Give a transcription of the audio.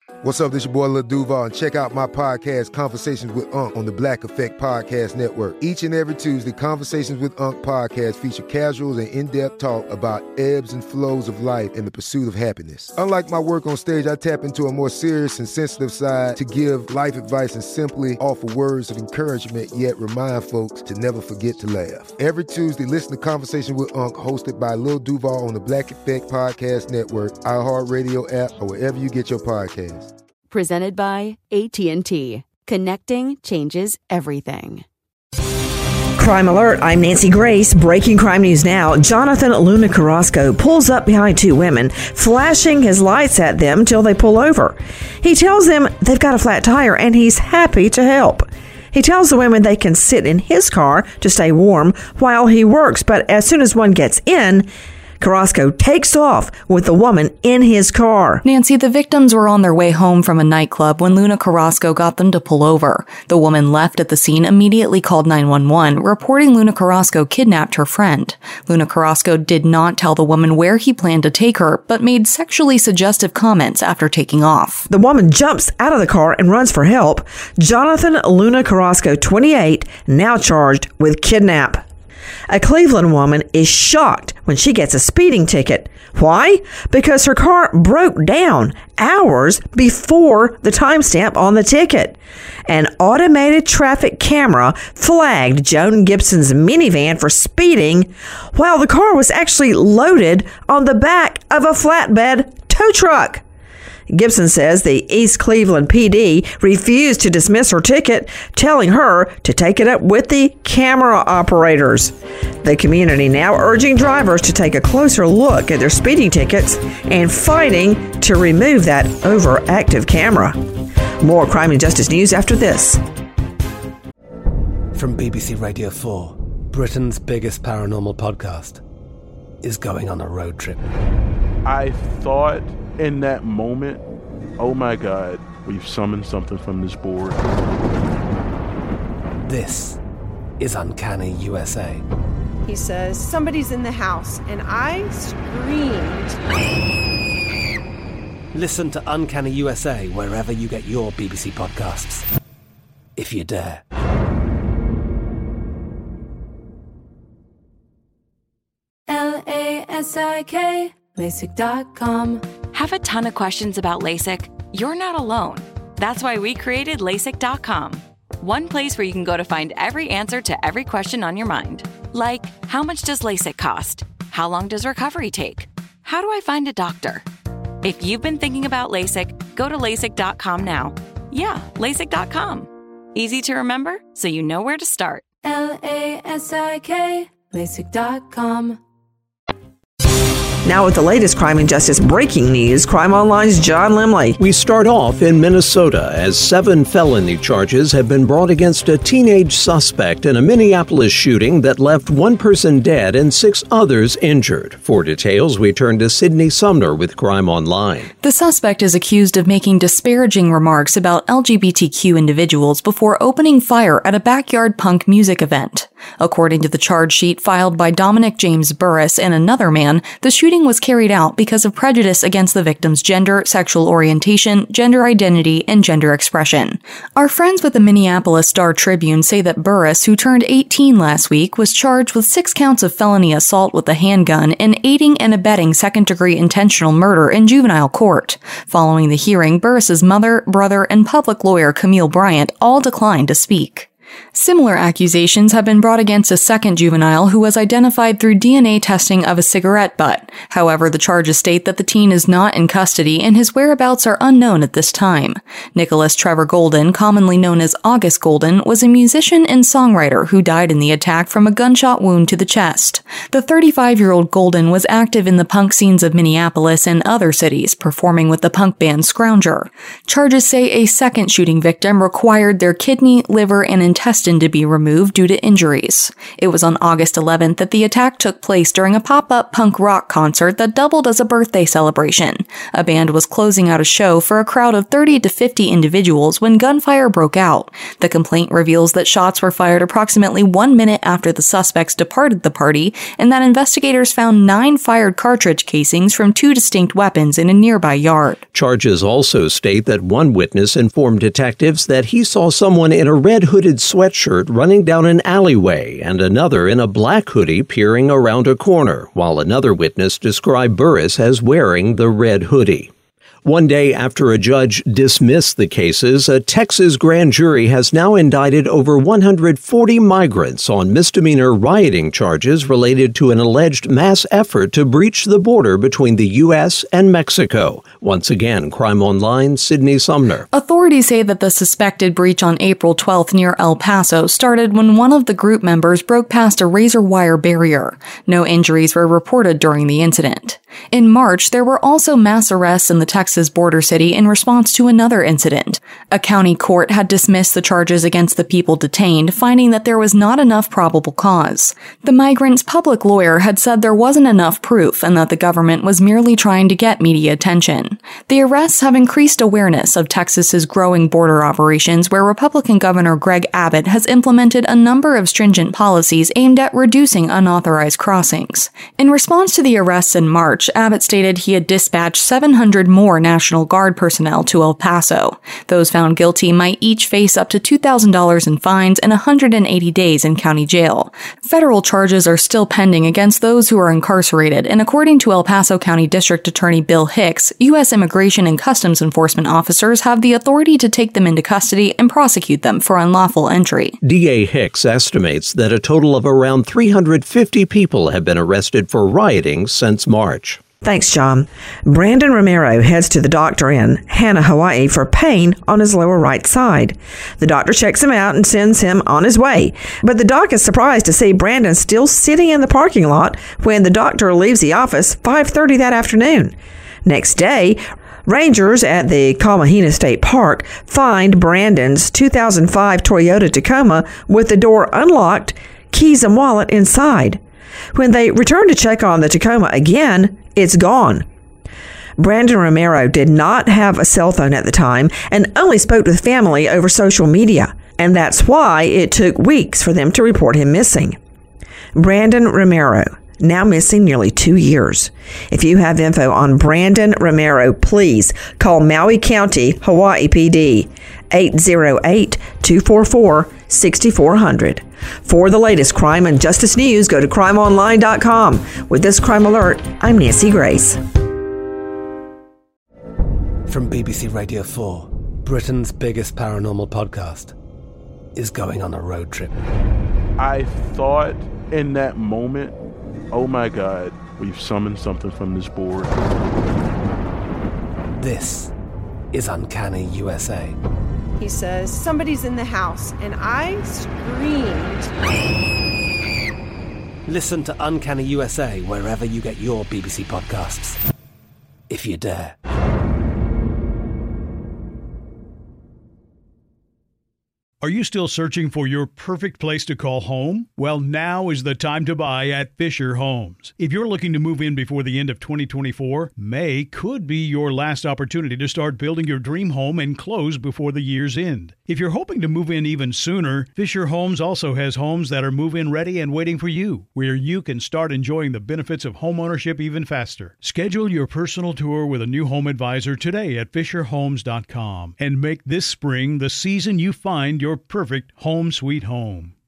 What's up, this your boy Lil Duval, and check out my podcast, Conversations with Unc, on the Black Effect Podcast Network. Each and every Tuesday, Conversations with Unc podcast feature casuals and in-depth talk about ebbs and flows of life and the pursuit of happiness. Unlike my work on stage, I tap into a more serious and sensitive side to give life advice and simply offer words of encouragement, yet remind folks to never forget to laugh. Every Tuesday, listen to Conversations with Unc, hosted by Lil Duval on the Black Effect Podcast Network, iHeartRadio app, or wherever you get your podcasts. Presented by AT&T. Connecting changes everything. Crime Alert, I'm Nancy Grace. Breaking crime news now. Jonathan Luna Carrasco pulls up behind two women, flashing his lights at them till they pull over. He tells them they've got a flat tire and he's happy to help. He tells the women they can sit in his car to stay warm while he works, but as soon as one gets in, Carrasco takes off with the woman in his car. Nancy, the victims were on their way home from a nightclub when Luna Carrasco got them to pull over. The woman left at the scene, immediately called 911, reporting Luna Carrasco kidnapped her friend. Luna Carrasco did not tell the woman where he planned to take her, but made sexually suggestive comments after taking off. The woman jumps out of the car and runs for help. Jonathan Luna Carrasco, 28, now charged with kidnap. A Cleveland woman is shocked when she gets a speeding ticket. Why? Because her car broke down hours before the timestamp on the ticket. An automated traffic camera flagged Joan Gibson's minivan for speeding while the car was actually loaded on the back of a flatbed tow truck. Gibson says the East Cleveland PD refused to dismiss her ticket, telling her to take it up with the camera operators. The community now urging drivers to take a closer look at their speeding tickets and fighting to remove that overactive camera. More crime and justice news after this. From BBC Radio 4, Britain's biggest paranormal podcast is going on a road trip. I thought in that moment, oh my God, we've summoned something from this board. This is Uncanny USA. He says, somebody's in the house, and I screamed. Listen to Uncanny USA wherever you get your BBC podcasts, if you dare. LASIK, LASIK.com. Have a ton of questions about LASIK? You're not alone. That's why we created LASIK.com. One place where you can go to find every answer to every question on your mind. Like, how much does LASIK cost? How long does recovery take? How do I find a doctor? If you've been thinking about LASIK, go to LASIK.com now. Yeah, LASIK.com. Easy to remember, so you know where to start. LASIK, LASIK.com. Now with the latest crime and justice breaking news, Crime Online's John Limley. We start off in Minnesota as 7 felony charges have been brought against a teenage suspect in a Minneapolis shooting that left 1 person dead and 6 others injured. For details, we turn to Sydney Sumner with Crime Online. The suspect is accused of making disparaging remarks about LGBTQ individuals before opening fire at a backyard punk music event. According to the charge sheet filed by Dominic James Burris and another man, the shooting was carried out because of prejudice against the victim's gender, sexual orientation, gender identity, and gender expression. Our friends with the Minneapolis Star-Tribune say that Burris, who turned 18 last week, was charged with 6 counts of felony assault with a handgun and aiding and abetting second-degree intentional murder in juvenile court. Following the hearing, Burris's mother, brother, and public lawyer Camille Bryant all declined to speak. Similar accusations have been brought against a second juvenile who was identified through DNA testing of a cigarette butt. However, the charges state that the teen is not in custody and his whereabouts are unknown at this time. Nicholas Trevor Golden, commonly known as August Golden, was a musician and songwriter who died in the attack from a gunshot wound to the chest. The 35-year-old Golden was active in the punk scenes of Minneapolis and other cities, performing with the punk band Scrounger. Charges say a second shooting victim required their kidney, liver, and intestine intestine to be removed due to injuries. It was on August 11th that the attack took place during a pop-up punk rock concert that doubled as a birthday celebration. A band was closing out a show for a crowd of 30 to 50 individuals when gunfire broke out. The complaint reveals that shots were fired approximately 1 minute after the suspects departed the party, and that investigators found 9 fired cartridge casings from 2 distinct weapons in a nearby yard. Charges also state that one witness informed detectives that he saw someone in a red hooded sweatshirt running down an alleyway and another in a black hoodie peering around a corner, while another witness described Burris as wearing the red hoodie. One day after a judge dismissed the cases, a Texas grand jury has now indicted over 140 migrants on misdemeanor rioting charges related to an alleged mass effort to breach the border between the U.S. and Mexico. Once again, Crime Online, Sydney Sumner. Authorities say that the suspected breach on April 12th near El Paso started when one of the group members broke past a razor wire barrier. No injuries were reported during the incident. In March, there were also mass arrests in the Texas border city in response to another incident. A county court had dismissed the charges against the people detained, finding that there was not enough probable cause. The migrants' public lawyer had said there wasn't enough proof and that the government was merely trying to get media attention. The arrests have increased awareness of Texas's growing border operations, where Republican Governor Greg Abbott has implemented a number of stringent policies aimed at reducing unauthorized crossings. In response to the arrests in March, Abbott stated he had dispatched 700 more National Guard personnel to El Paso. Those found guilty might each face up to $2,000 in fines and 180 days in county jail. Federal charges are still pending against those who are incarcerated, and according to El Paso County District Attorney Bill Hicks, U.S. Immigration and Customs Enforcement officers have the authority to take them into custody and prosecute them for unlawful entry. D.A. Hicks estimates that a total of around 350 people have been arrested for rioting since March. Thanks, John. Brandon Romero heads to the doctor in Hana, Hawaii for pain on his lower right side. The doctor checks him out and sends him on his way. But the doc is surprised to see Brandon still sitting in the parking lot when the doctor leaves the office 5:30 that afternoon. Next day, rangers at the Kalmahina State Park find Brandon's 2005 Toyota Tacoma with the door unlocked, keys and wallet inside. When they return to check on the Tacoma again, it's gone. Brandon Romero did not have a cell phone at the time and only spoke with family over social media, and that's why it took weeks for them to report him missing. Brandon Romero, now missing nearly 2 years. If you have info on Brandon Romero, please call Maui County, Hawaii PD, 808-244-6400. For the latest crime and justice news, go to crimeonline.com. With this crime alert, I'm Nancy Grace. From BBC Radio 4, Britain's biggest paranormal podcast is going on a road trip. I thought in that moment, oh my God, we've summoned something from this board. This is Uncanny USA. He says, somebody's in the house, and I screamed. Listen to Uncanny USA wherever you get your BBC podcasts, if you dare. Are you still searching for your perfect place to call home? Well, now is the time to buy at Fisher Homes. If you're looking to move in before the end of 2024, May could be your last opportunity to start building your dream home and close before the year's end. If you're hoping to move in even sooner, Fisher Homes also has homes that are move-in ready and waiting for you, where you can start enjoying the benefits of homeownership even faster. Schedule your personal tour with a new home advisor today at FisherHomes.com and make this spring the season you find your perfect home sweet home.